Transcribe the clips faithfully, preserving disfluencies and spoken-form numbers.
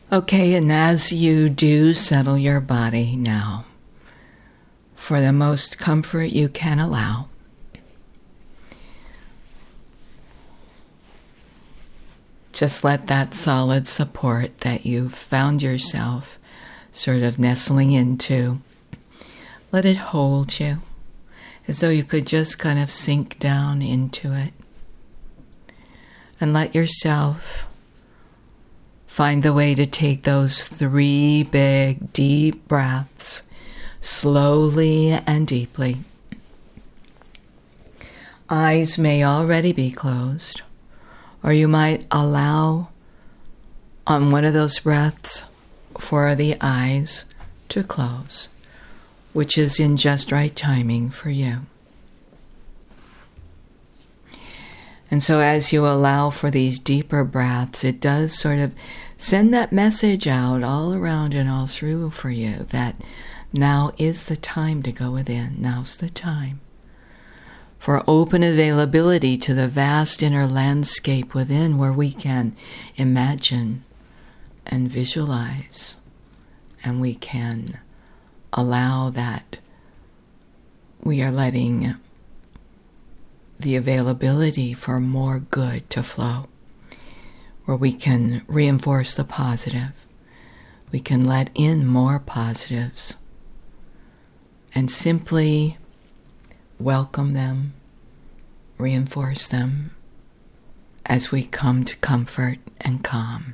Okay, and as you do settle your body now, for the most comfort you can allow, just let that solid support that you've found yourself sort of nestling into, let it hold you, as though you could just kind of sink down into it. And let yourself find the way to take those three big, deep breaths, slowly and deeply. Eyes may already be closed, or you might allow on one of those breaths for the eyes to close, which is in just right timing for you. And so as you allow for these deeper breaths, it does sort of send that message out all around and all through for you that now is the time to go within. Now's the time for open availability to the vast inner landscape within, where we can imagine and visualize, and we can allow that we are letting the availability for more good to flow, where we can reinforce the positive. We can let in more positives and simply welcome them, reinforce them as we come to comfort and calm.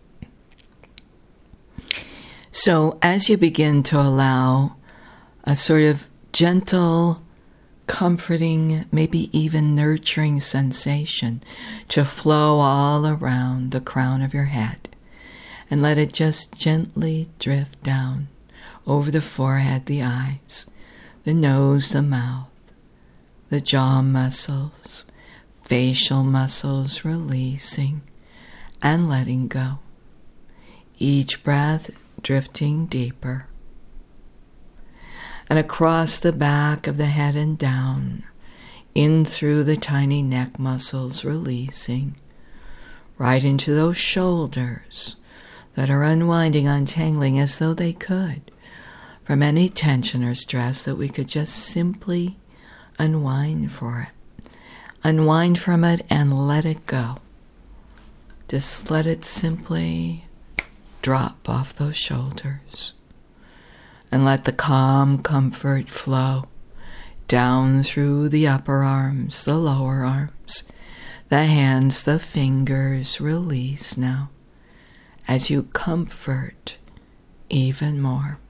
So as you begin to allow a sort of gentle, comforting, maybe even nurturing sensation to flow all around the crown of your head, and let it just gently drift down over the forehead, the eyes, the nose, the mouth, the jaw muscles, facial muscles, releasing and letting go. Each breath drifting deeper. And across the back of the head and down, in through the tiny neck muscles, releasing, right into those shoulders that are unwinding, untangling as though they could, from any tension or stress that we could just simply unwind for it. Unwind from it and let it go. Just let it simply drop off those shoulders. And let the calm comfort flow down through the upper arms, the lower arms, the hands, the fingers. Release now as you comfort even more.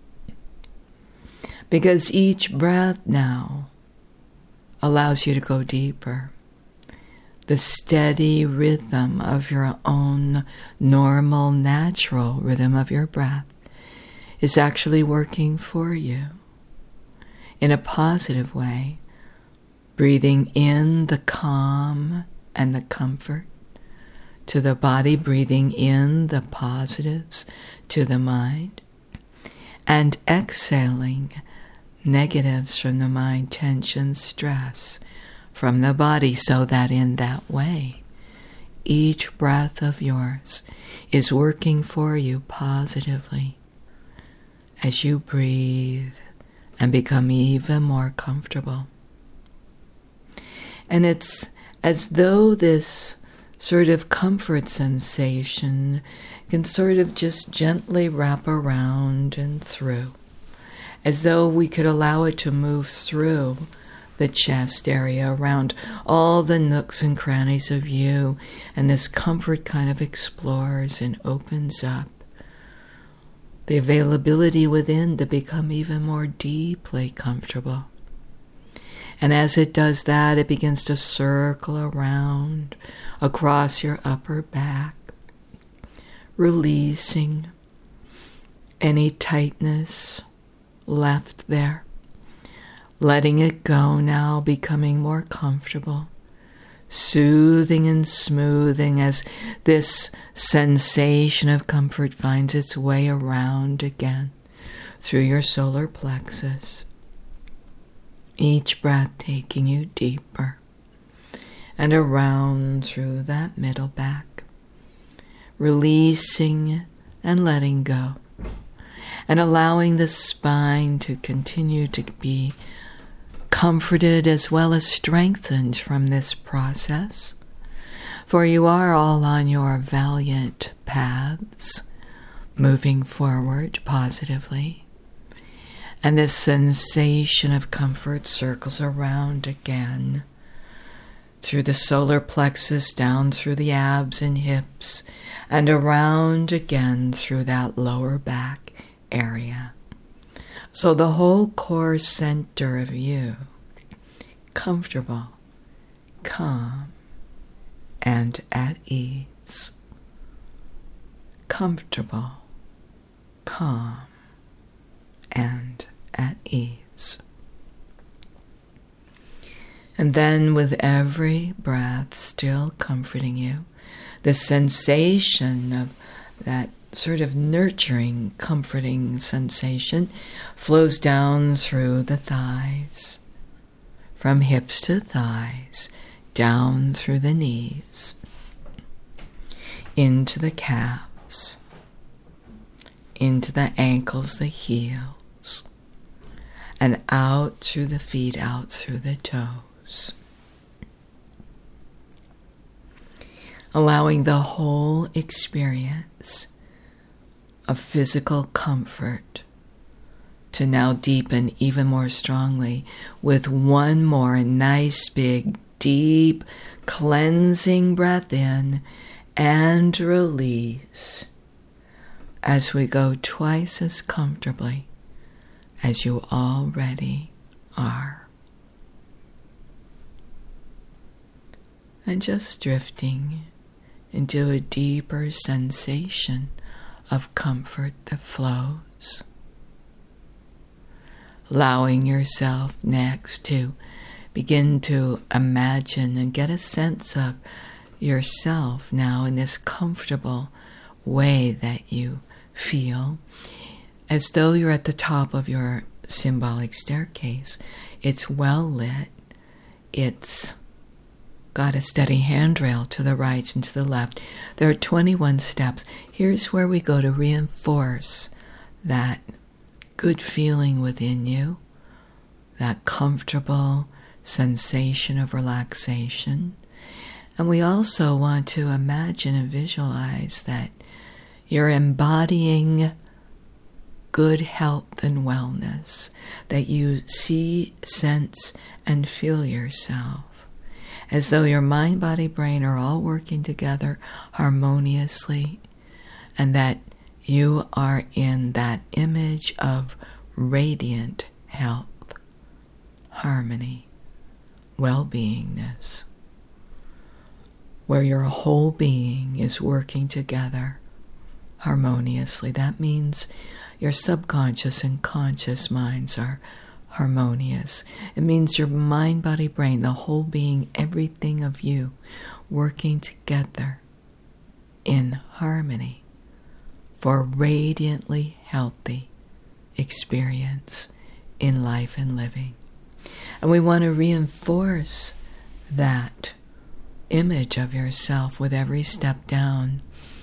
Because each breath now allows you to go deeper. The steady rhythm of your own normal, natural rhythm of your breath is actually working for you in a positive way, breathing in the calm and the comfort to the body, breathing in the positives to the mind, and exhaling negatives from the mind, tension, stress from the body, so that in that way, each breath of yours is working for you positively as you breathe and become even more comfortable. And it's as though this sort of comfort sensation can sort of just gently wrap around and through, as though we could allow it to move through the chest area, around all the nooks and crannies of you, and this comfort kind of explores and opens up the availability within to become even more deeply comfortable. And as it does that, it begins to circle around across your upper back, releasing any tightness left there, letting it go now, becoming more comfortable, soothing and smoothing as this sensation of comfort finds its way around again through your solar plexus. Each breath taking you deeper and around through that middle back, releasing and letting go. And allowing the spine to continue to be comforted as well as strengthened from this process. For you are all on your valiant paths, moving forward positively. And this sensation of comfort circles around again, through the solar plexus, down through the abs and hips, and around again through that lower back area. So the whole core center of you, comfortable, calm, and at ease. Comfortable, calm, and at ease. And then with every breath still comforting you, the sensation of that sort of nurturing, comforting sensation flows down through the thighs, from hips to thighs, down through the knees, into the calves, into the ankles, the heels, and out through the feet, out through the toes. Allowing the whole experience of physical comfort to now deepen even more strongly with one more nice, big, deep, cleansing breath in and release as we go twice as comfortably as you already are. And just drifting into a deeper sensation of comfort that flows. Allowing yourself next to begin to imagine and get a sense of yourself now in this comfortable way that you feel, as though you're at the top of your symbolic staircase. It's well lit. It's got a steady handrail to the right and to the left. There are twenty-one steps. Here's where we go to reinforce that good feeling within you, that comfortable sensation of relaxation. And we also want to imagine and visualize that you're embodying good health and wellness, that you see, sense, and feel yourself as though your mind, body, brain are all working together harmoniously, and that you are in that image of radiant health, harmony, well-beingness, where your whole being is working together harmoniously. That means your subconscious and conscious minds are harmonious. It means your mind, body, brain, the whole being, everything of you, working together in harmony for radiantly healthy experience in life and living. And we want to reinforce that image of yourself with every step down.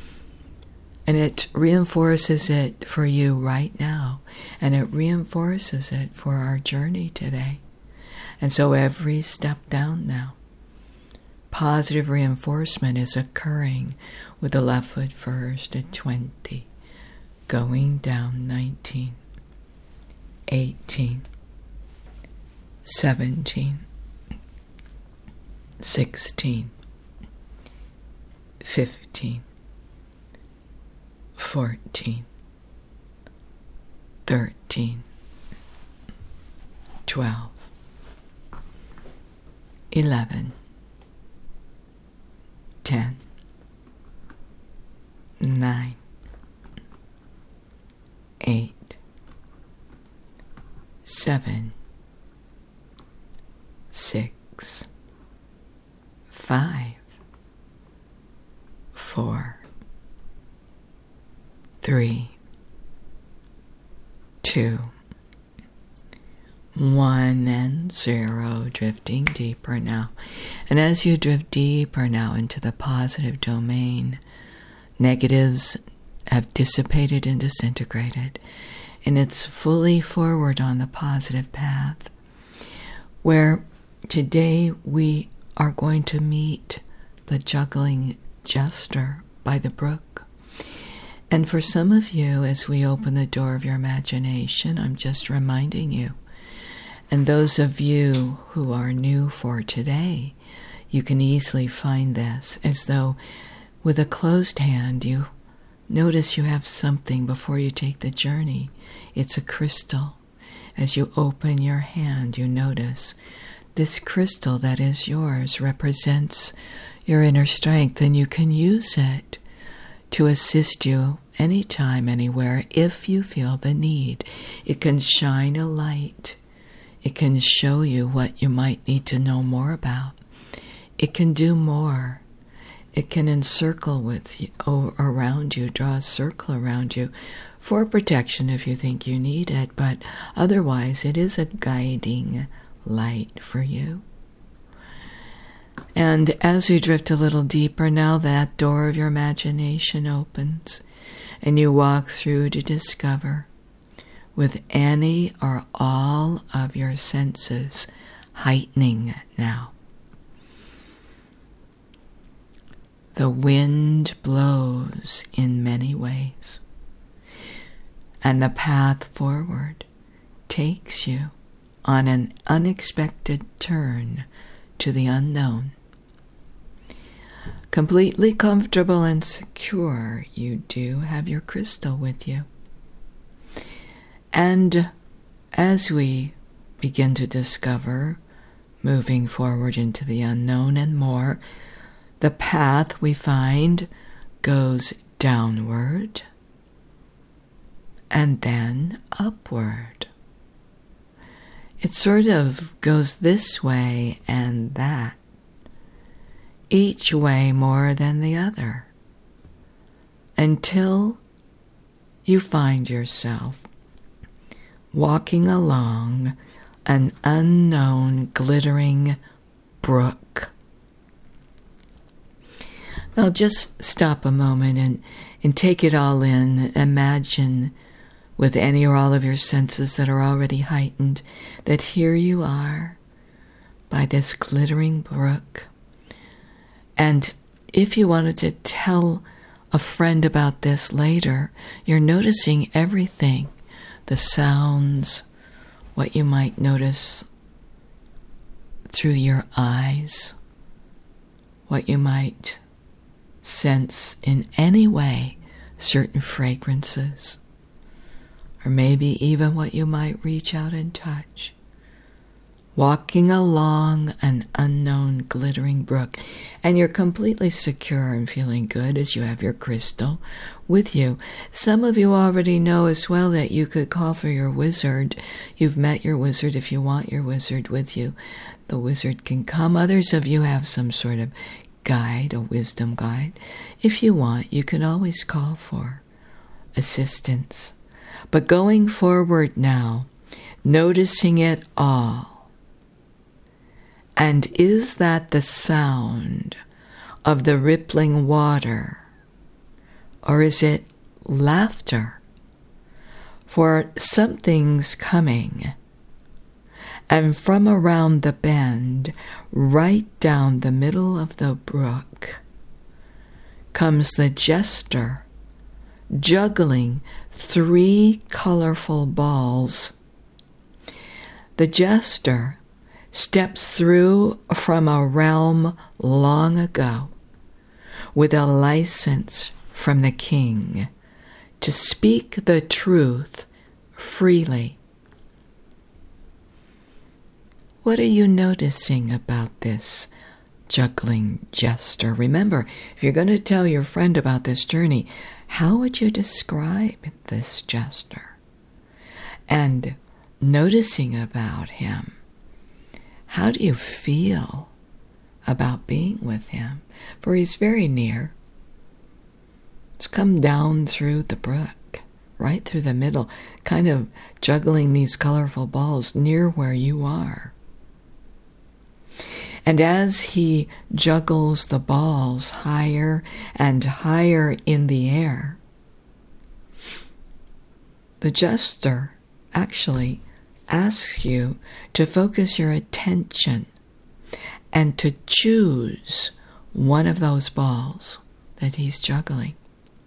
And it reinforces it for you right now. And it reinforces it for our journey today. And so every step down now, positive reinforcement is occurring with the left foot first at twenty, going down nineteen, eighteen, seventeen, sixteen, fifteen, fourteen, thirteen, twelve, eleven, ten, nine, eight, seven, six, five, four, three, two, one, and zero, drifting deeper now. And as you drift deeper now into the positive domain, negatives have dissipated and disintegrated, and it's fully forward on the positive path, where today we are going to meet the juggling jester by the brook. And for some of you, as we open the door of your imagination, I'm just reminding you, and those of you who are new for today, you can easily find this as though with a closed hand you notice you have something before you take the journey. It's a crystal. As you open your hand, you notice this crystal that is yours represents your inner strength, and you can use it to assist you anytime, anywhere, if you feel the need. It can shine a light. It can show you what you might need to know more about. It can do more. It can encircle with you, around you, draw a circle around you for protection if you think you need it, but otherwise it is a guiding light for you. And as you drift a little deeper now, that door of your imagination opens, and you walk through to discover, with any or all of your senses heightening now. The wind blows in many ways, and the path forward takes you on an unexpected turn to the unknown. Completely comfortable and secure, you do have your crystal with you. And as we begin to discover, moving forward into the unknown and more, the path we find goes downward and then upward. It sort of goes this way and that, each way more than the other, until you find yourself walking along an unknown glittering brook. Now just stop a moment and, and take it all in. Imagine with any or all of your senses that are already heightened that here you are by this glittering brook. And if you wanted to tell a friend about this later, you're noticing everything, the sounds, what you might notice through your eyes, what you might sense in any way, certain fragrances, or maybe even what you might reach out and touch. Walking along an unknown glittering brook, and you're completely secure and feeling good as you have your crystal with you. Some of you already know as well that you could call for your wizard. You've met your wizard if you want your wizard with you. The wizard can come. Others of you have some sort of guide, a wisdom guide. If you want, you can always call for assistance. But going forward now, noticing it all. And is that the sound of the rippling water? Or is it laughter? For something's coming. And from around the bend, right down the middle of the brook, comes the jester, juggling three colorful balls. The jester steps through from a realm long ago with a license from the king to speak the truth freely. What are you noticing about this juggling jester? Remember, if you're going to tell your friend about this journey, how would you describe this jester? And noticing about him, how do you feel about being with him? For he's very near. It's come down through the brook, right through the middle, kind of juggling these colorful balls near where you are. And as he juggles the balls higher and higher in the air, the jester actually asks you to focus your attention and to choose one of those balls that he's juggling.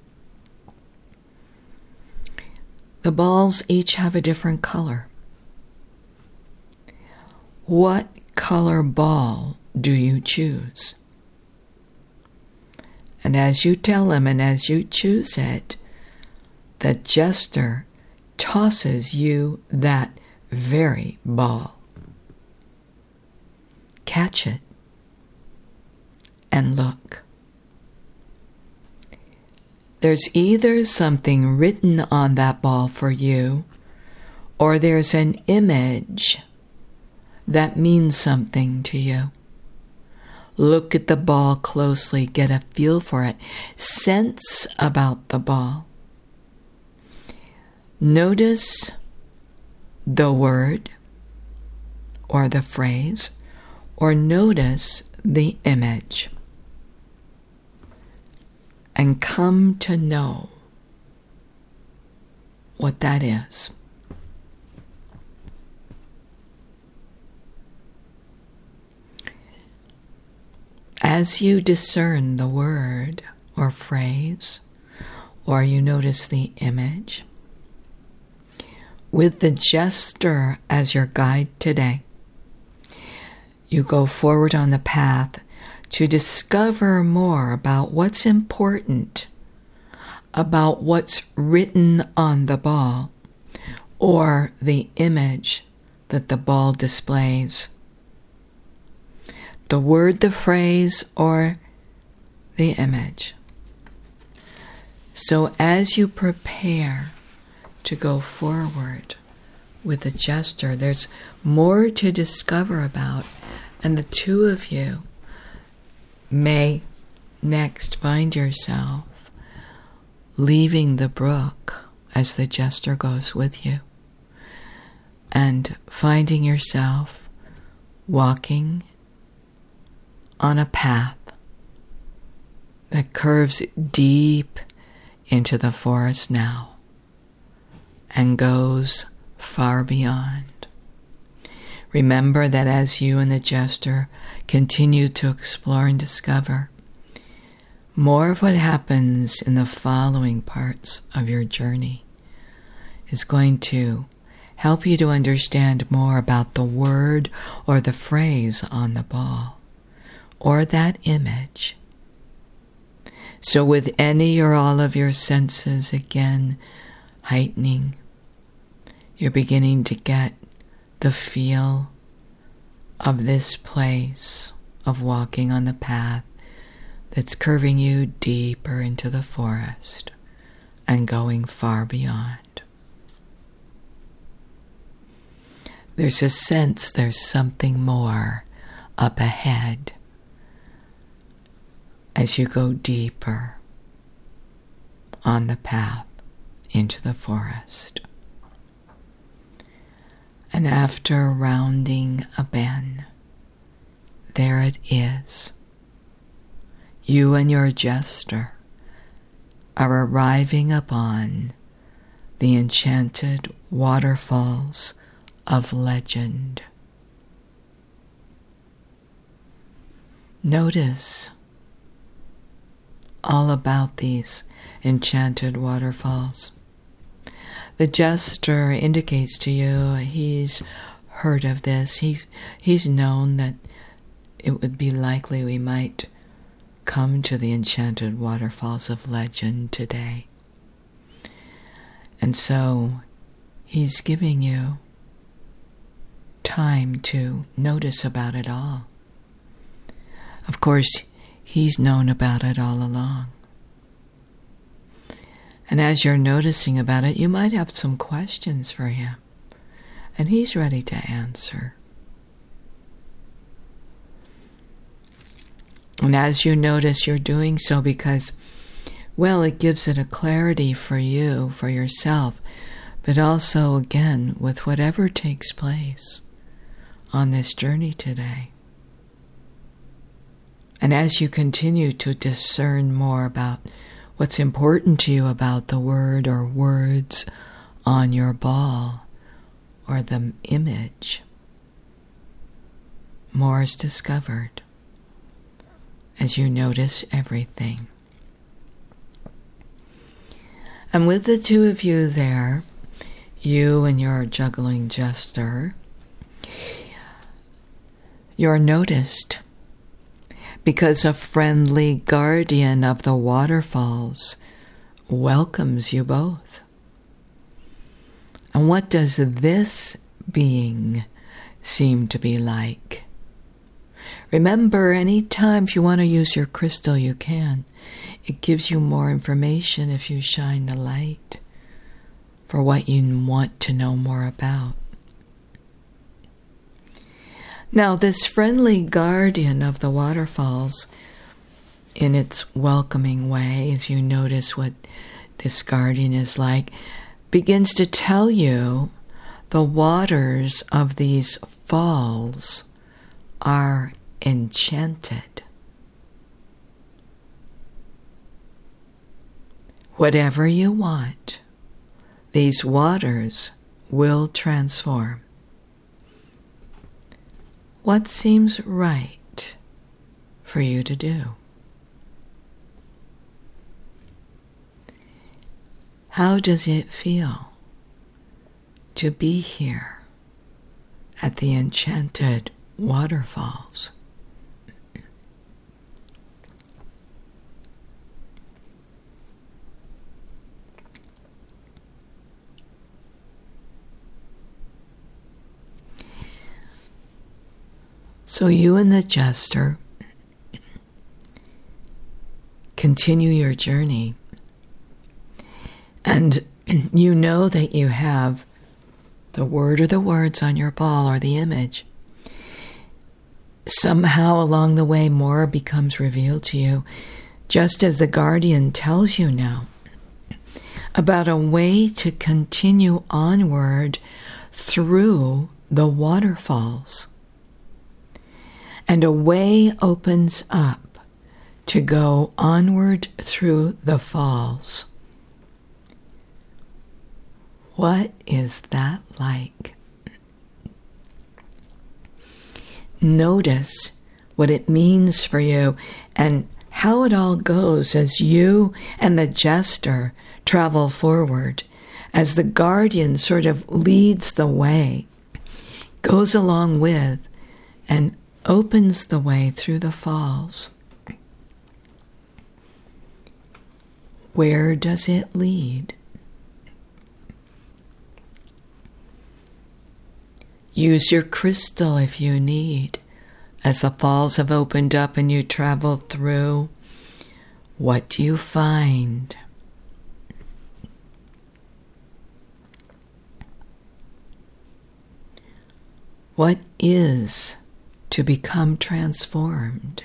The balls each have a different color. What color ball do you choose? And as you tell him and as you choose it, the jester tosses you that very ball. Catch it and look. There's either something written on that ball for you, or there's an image that means something to you. Look at the ball closely, get a feel for it, sense about the ball. Notice the word or the phrase, or notice the image, and come to know what that is. As you discern the word or phrase, or you notice the image, with the jester as your guide today, you go forward on the path to discover more about what's important, about what's written on the ball, or the image that the ball displays. The word, the phrase, or the image. So as you prepare to go forward with the jester, there's more to discover about, and the two of you may next find yourself leaving the brook as the jester goes with you, and finding yourself walking on a path that curves deep into the forest now and goes far beyond. Remember that as you and the jester continue to explore and discover, more of what happens in the following parts of your journey is going to help you to understand more about the word or the phrase on the ball, or that image. So with any or all of your senses again heightening, you're beginning to get the feel of this place of walking on the path that's curving you deeper into the forest and going far beyond. There's a sense there's something more up ahead as you go deeper on the path into the forest. And after rounding a bend, there it is. You and your jester are arriving upon the enchanted waterfalls of legend. Notice all about these enchanted waterfalls. The jester indicates to you he's heard of this. He's, he's known that it would be likely we might come to the enchanted waterfalls of legend today. And so he's giving you time to notice about it all. Of course, he's known about it all along. And as you're noticing about it, you might have some questions for him, and he's ready to answer. And as you notice, you're doing so because, well, it gives it a clarity for you, for yourself, but also, again, with whatever takes place on this journey today. And as you continue to discern more about what's important to you about the word or words on your ball or the image, more is discovered as you notice everything. And with the two of you there, you and your juggling jester, you're noticed because a friendly guardian of the waterfalls welcomes you both. And what does this being seem to be like? Remember, anytime if you want to use your crystal, you can. It gives you more information if you shine the light for what you want to know more about. Now, this friendly guardian of the waterfalls, in its welcoming way, as you notice what this guardian is like, begins to tell you the waters of these falls are enchanted. Whatever you want, these waters will transform. What seems right for you to do? How does it feel to be here at the enchanted waterfalls? So you and the jester continue your journey, and you know that you have the word or the words on your ball or the image. Somehow along the way more becomes revealed to you, just as the guardian tells you now, about a way to continue onward through the waterfalls. And a way opens up to go onward through the falls. What is that like? Notice what it means for you and how it all goes as you and the jester travel forward, as the guardian sort of leads the way, goes along with, and opens the way through the falls. Where does it lead? Use your crystal if you need. As the falls have opened up and you travel through, what do you find? What is to become transformed?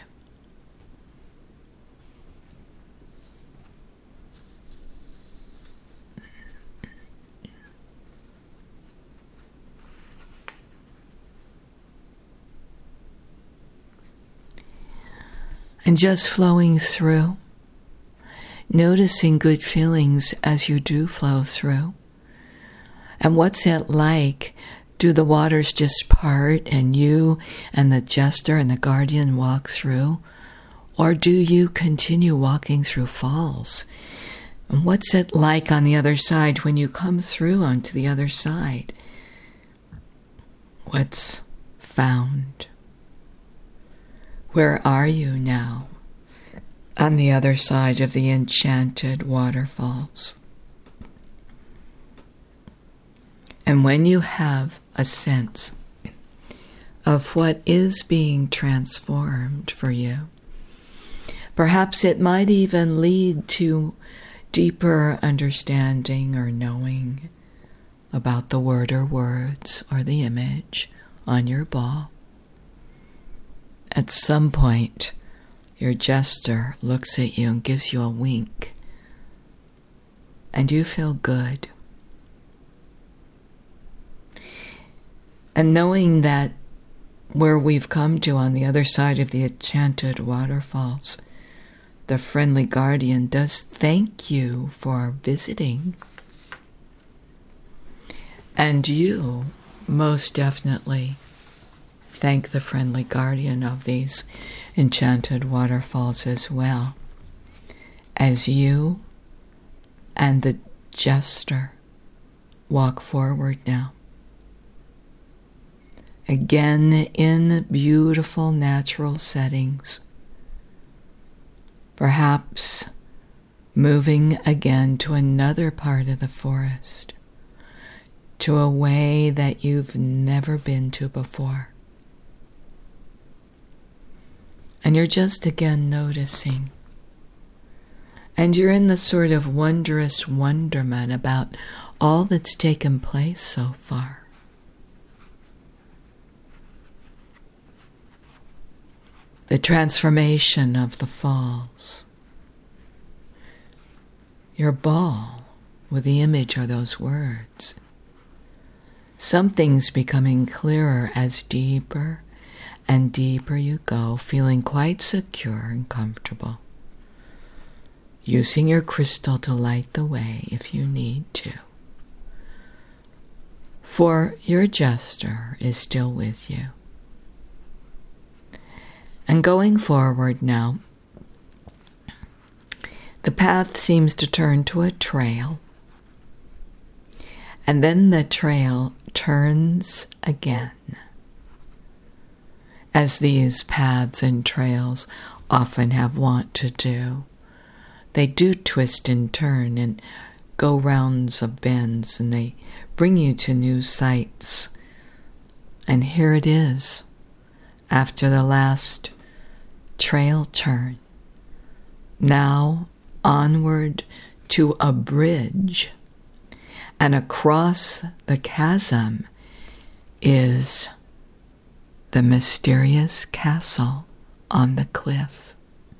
And just flowing through, noticing good feelings as you do flow through. And what's it like? Do the waters just part and you and the jester and the guardian walk through? Or do you continue walking through falls? And what's it like on the other side when you come through onto the other side? What's found? Where are you now on the other side of the enchanted waterfalls? And when you have a sense of what is being transformed for you, perhaps it might even lead to deeper understanding or knowing about the word or words or the image on your ball. At some point, your jester looks at you and gives you a wink, and you feel good. And knowing that where we've come to on the other side of the enchanted waterfalls, the friendly guardian does thank you for visiting. And you, most definitely, thank the friendly guardian of these enchanted waterfalls as well, as you and the jester walk forward now. Again in beautiful natural settings, perhaps moving again to another part of the forest, to a way that you've never been to before. And you're just again noticing. And you're in the sort of wondrous wonderment about all that's taken place so far. The transformation of the falls. Your ball with the image or those words. Something's becoming clearer as deeper and deeper you go, feeling quite secure and comfortable. Using your crystal to light the way if you need to. For your jester is still with you. And going forward now, the path seems to turn to a trail. And then the trail turns again. As these paths and trails often have wont to do. They do twist and turn and go rounds of bends, and they bring you to new sights. And here it is, after the last trail turn, now onward to a bridge, and across the chasm is the mysterious castle on the cliff.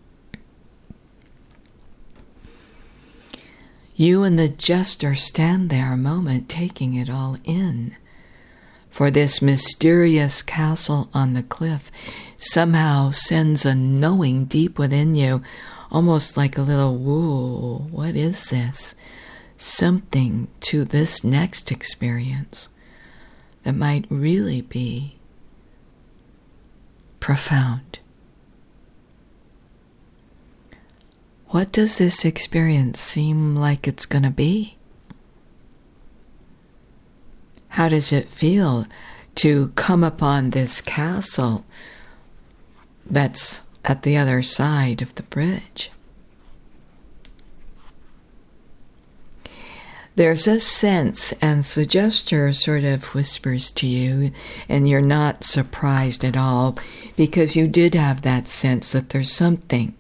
You and the jester stand there a moment, taking it all in. For this mysterious castle on the cliff somehow sends a knowing deep within you, almost like a little, whoa, what is this? Something to this next experience that might really be profound. What does this experience seem like it's going to be? How does it feel to come upon this castle that's at the other side of the bridge? There's a sense, and the gesture sort of whispers to you, and you're not surprised at all, because you did have that sense that there's something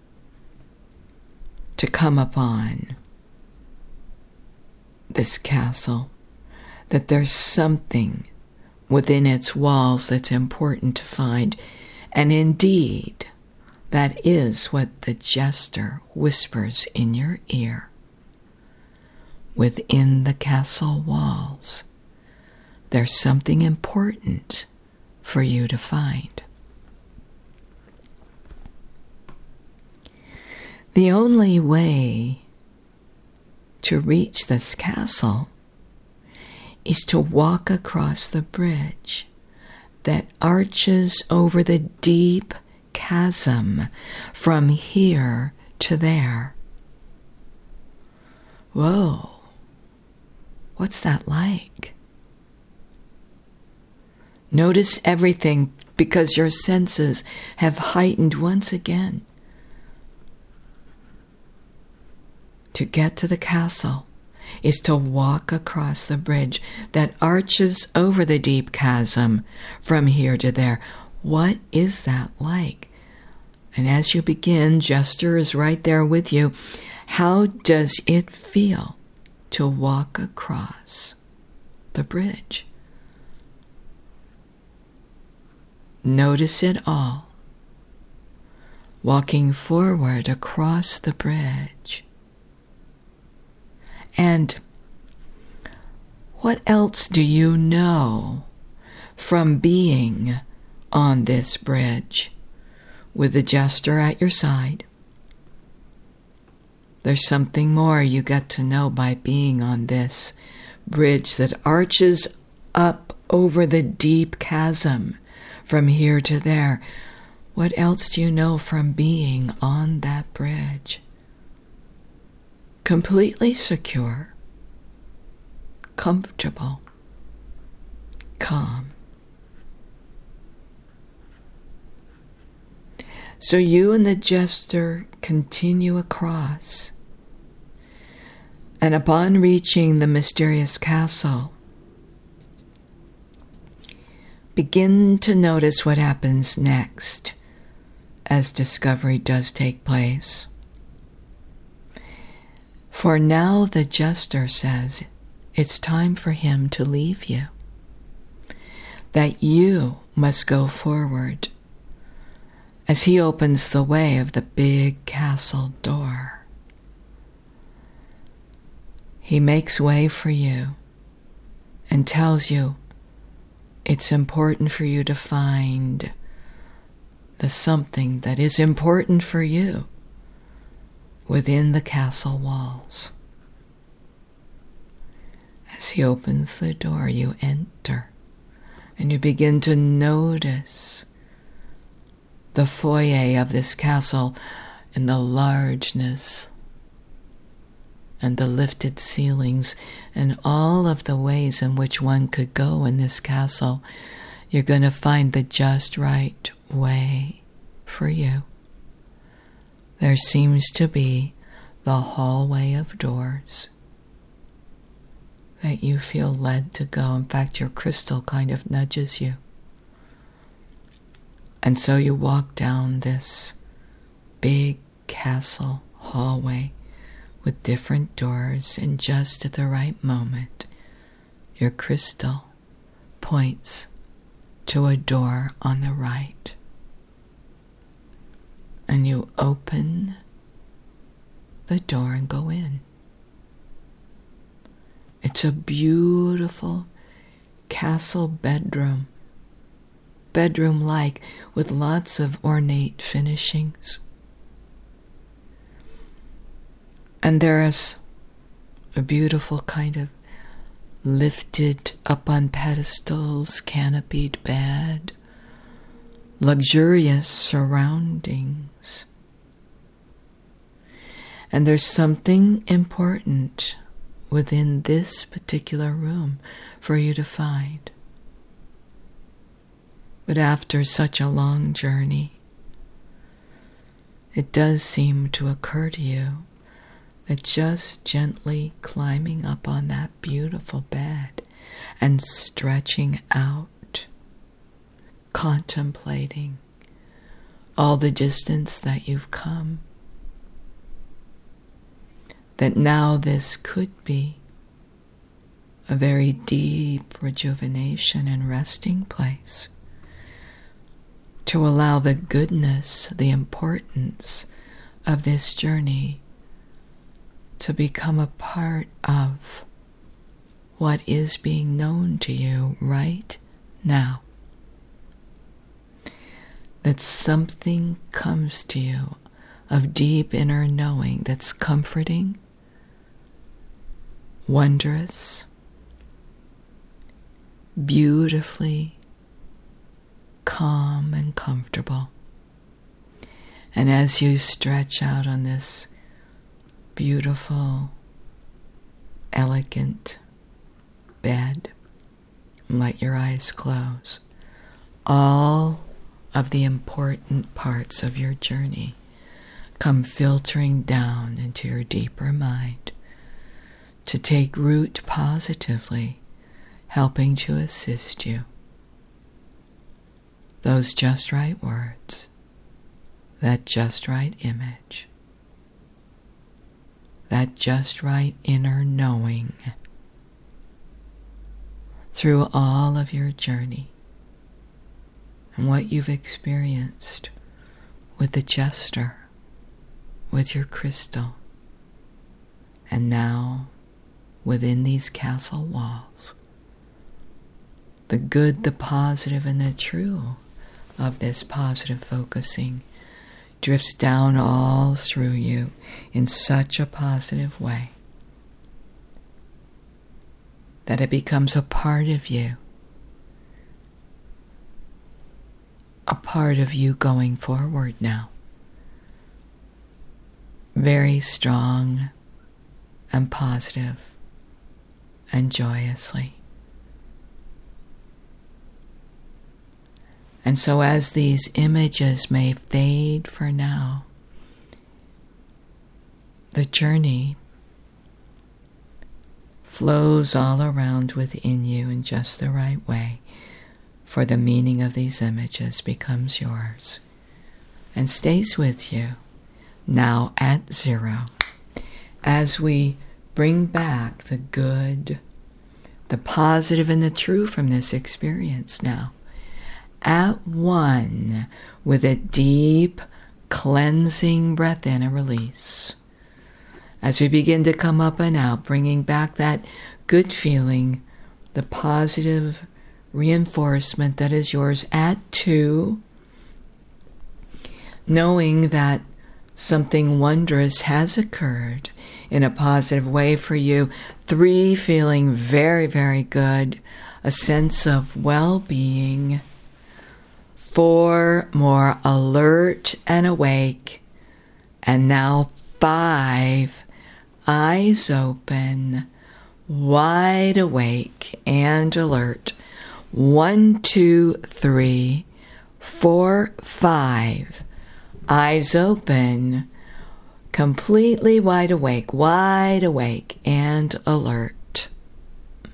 to come upon this castle, that there's something within its walls that's important to find. And indeed, that is what the jester whispers in your ear. Within the castle walls, there's something important for you to find. The only way to reach this castle is to walk across the bridge that arches over the deep chasm from here to there. Whoa, what's that like? Notice everything, because your senses have heightened once again. To get to the castle is to walk across the bridge that arches over the deep chasm from here to there. What is that like? And as you begin, Jester is right there with you. How does it feel to walk across the bridge? Notice it all. Walking forward across the bridge. And what else do you know from being on this bridge with the jester at your side? There's something more you get to know by being on this bridge that arches up over the deep chasm from here to there. What else do you know from being on that bridge? Completely secure, comfortable, calm. So you and the jester continue across, and upon reaching the mysterious castle, begin to notice what happens next as discovery does take place. For now the jester says it's time for him to leave you, that you must go forward as he opens the way of the big castle door. He makes way for you and tells you it's important for you to find the something that is important for you within the castle walls. As he opens the door, you enter and you begin to notice the foyer of this castle and the largeness and the lifted ceilings and all of the ways in which one could go in this castle. You're going to find the just right way for you. There seems to be the hallway of doors that you feel led to go. In fact, your crystal kind of nudges you. And so you walk down this big castle hallway with different doors, and just at the right moment, your crystal points to a door on the right. And you open the door and go in. It's a beautiful castle bedroom. Bedroom-like, with lots of ornate finishings. And there is a beautiful kind of lifted up on pedestals, canopied bed, luxurious surroundings. And there's something important within this particular room for you to find. But after such a long journey, it does seem to occur to you that just gently climbing up on that beautiful bed and stretching out, contemplating all the distance that you've come, that now this could be a very deep rejuvenation and resting place, to allow the goodness, the importance of this journey to become a part of what is being known to you right now. That something comes to you of deep inner knowing that's comforting, wondrous, beautifully calm and comfortable. And as you stretch out on this beautiful, elegant bed, let your eyes close. All of the important parts of your journey come filtering down into your deeper mind to take root positively, helping to assist you. Those just right words, that just right image, that just right inner knowing through all of your journey and what you've experienced with the jester, with your crystal, and now within these castle walls. The good, the positive, and the true of this positive focusing drifts down all through you in such a positive way that it becomes a part of you. A part of you going forward now. Very strong and positive and joyously. And so as these images may fade for now, the journey flows all around within you in just the right way, for the meaning of these images becomes yours and stays with you now at zero, as we bring back the good, the positive, and the true from this experience now, at one with a deep, cleansing breath in and release. As we begin to come up and out, bringing back that good feeling, the positive reinforcement that is yours at two, knowing that something wondrous has occurred in a positive way for you. Three, feeling very, very good, a sense of well-being. Four, more alert and awake. And now five, eyes open, wide awake and alert. One, two, three, four, five. Eyes open, completely wide awake, wide awake and alert.